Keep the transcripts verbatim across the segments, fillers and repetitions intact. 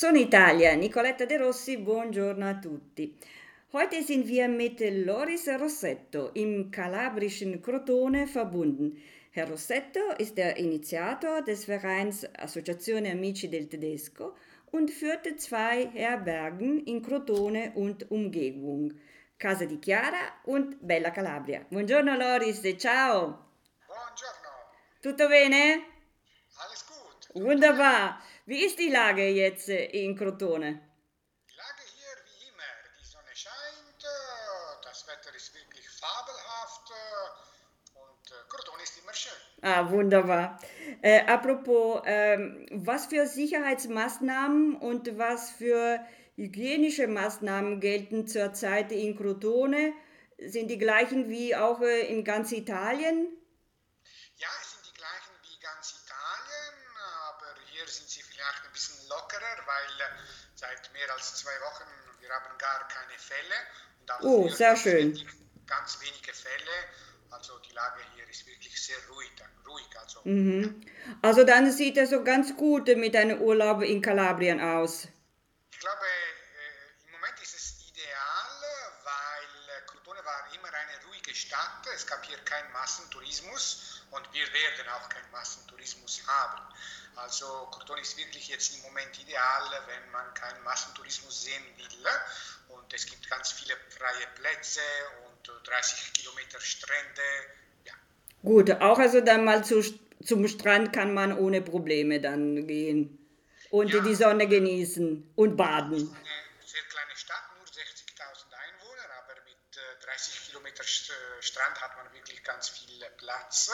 Sono Italia, Nicoletta De Rossi, buongiorno a tutti. Heute sind wir mit Loris Rossetto im kalabrischen Crotone verbunden. Herr Rossetto ist der Initiator des Vereins Associazione Amici del Tedesco und führte zwei Herbergen in Crotone und Umgebung, Casa di Chiara und Bella Calabria. Buongiorno Loris, ciao! Buongiorno, Tutto bene? alles gut. Wunderbar. Wie ist die Lage jetzt äh, in Crotone? Die Lage hier wie immer. Die Sonne scheint, äh, das Wetter ist wirklich fabelhaft äh, und äh, Crotone ist immer schön. Ah, wunderbar. Äh, apropos, ähm, was für Sicherheitsmaßnahmen und was für hygienische Maßnahmen gelten zurzeit in Crotone? Sind die gleichen wie auch äh, in ganz Italien? Ja, es sind die gleichen wie ganz Italien, aber hier sind sie vielleicht ein bisschen lockerer, weil äh, seit mehr als zwei Wochen wir haben gar keine Fälle und auch Oh, früher sehr gab es schön. wirklich ganz wenige Fälle. Also die Lage hier ist wirklich sehr ruhig, ruhig. Also ja. Mhm. Also dann sieht es so ganz gut mit einem Urlaub in Kalabrien aus. Ich glaube, äh, im Moment ist es ideal, weil äh, Crotone war immer eine ruhige Stadt. Es gab hier keinen Massentourismus und wir werden auch keinen Massentourismus haben. Also Crotone ist wirklich jetzt im Moment ideal, wenn man keinen Massentourismus sehen will. Und es gibt ganz viele freie Plätze und äh, dreißig Kilometer Strände. Ja. Gut, auch also dann mal zu, zum Strand kann man ohne Probleme dann gehen und Ja, die Sonne genießen und genau, es ist baden. eine sehr kleine Stadt, nur sechzigtausend Einwohner, aber mit äh, dreißig Kilometer St äh, Strand hat man wirklich ganz viel Platz.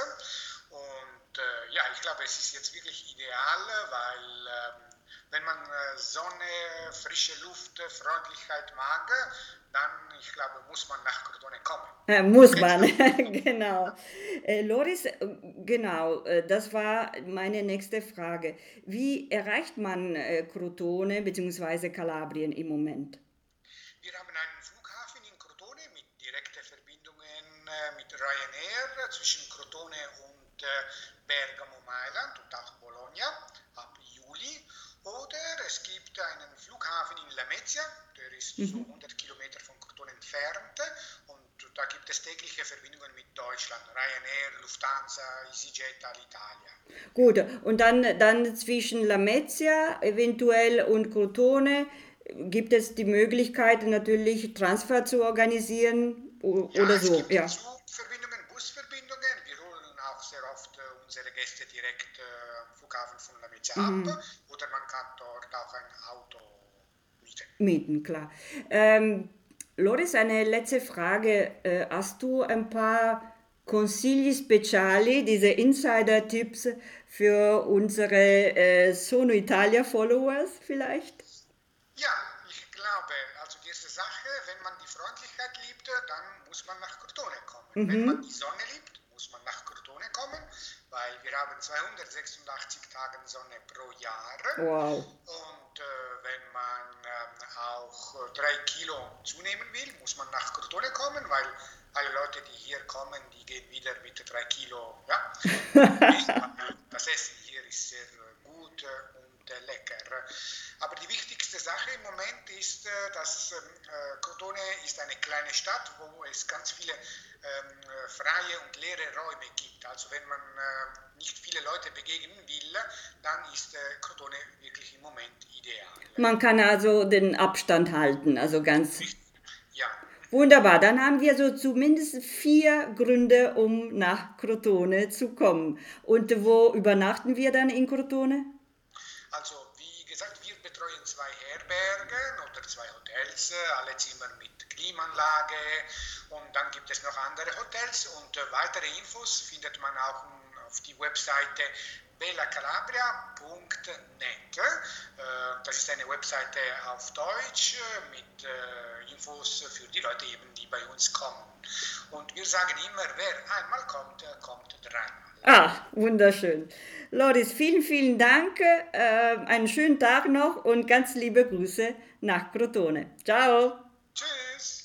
Und äh, ja, ich glaube, es ist jetzt wirklich ideal, weil ähm, wenn man äh, Sonne, frische Luft, äh, Freundlichkeit mag, dann, ich glaube, muss man nach Crotone kommen. Äh, muss Kennst du man, auch Crotone? genau. Äh, Loris, äh, genau, äh, das war meine nächste Frage. Wie erreicht man äh, Crotone bzw. Kalabrien im Moment? Wir haben einen Flughafen in Crotone mit direkten Verbindungen äh, mit Ryanair äh, zwischen Crotone und äh, Bergamo, Mailand und auch Bologna ab Juli. Oder es gibt einen Flughafen in Lamezia, der ist so Mhm. hundert Kilometer von Crotone entfernt. Und da gibt es tägliche Verbindungen mit Deutschland, Ryanair, Lufthansa, EasyJet, Alitalia. Gut, und dann, dann zwischen Lamezia eventuell und Crotone gibt es die Möglichkeit natürlich Transfer zu organisieren o- Ja, oder es so, gibt ja. Zugverbindungen, Busverbindungen. Wir holen auch sehr oft äh, unsere Gäste direkt äh, am Flughafen von Lamezia ab. Mhm. Oder man kann dort auch ein Auto mieten. Mieten, klar. Ähm, Loris, eine letzte Frage. Äh, hast du ein paar Consigli speciali, diese Insider-Tipps für unsere äh, Sono Italia-Followers vielleicht? Ja, ich glaube, also die erste Sache, wenn man die Freundlichkeit liebt, dann muss man nach Crotone kommen. Wenn man Mhm. die Sonne liebt, muss man nach Crotone kommen, weil wir haben zweihundertsechsundachtzig Tage Sonne pro Jahr. Wow. Und äh, wenn man ähm, auch äh, drei Kilo zunehmen will, muss man nach Crotone kommen, weil alle Leute, die hier kommen, die gehen wieder mit drei Kilo ja, äh, Gewicht. Weil das Essen hier ist sehr äh, gut äh, und äh, lecker. Aber die wichtigste Sache im Moment ist, äh, dass ähm, äh, Crotone ist eine kleine Stadt, wo es ganz viele ähm, äh, freie und leere Räume gibt. Also wenn man äh, nicht viele Leute begegnen will, dann ist äh, Crotone wirklich im Moment ideal. Man kann also den Abstand halten, also ganz Richtig. Ja. wunderbar. Dann haben wir so zumindest vier Gründe, um nach Crotone zu kommen. Und wo übernachten wir dann in Crotone? Also wie gesagt, wir betreuen zwei Herbergen oder zwei Hotels, äh, alle Zimmer mit Klimaanlage und dann gibt es noch andere Hotels und äh, weitere Infos findet man auch mm, auf die Webseite bella calabria punkt net. Äh, das ist eine Webseite auf Deutsch äh, mit äh, Infos für die Leute eben, die bei uns kommen. Und wir sagen immer, wer einmal kommt, äh, kommt dreimal. Ah, wunderschön. Loris, vielen, vielen Dank. Äh, einen schönen Tag noch und ganz liebe Grüße nach Crotone. Ciao. Tschüss!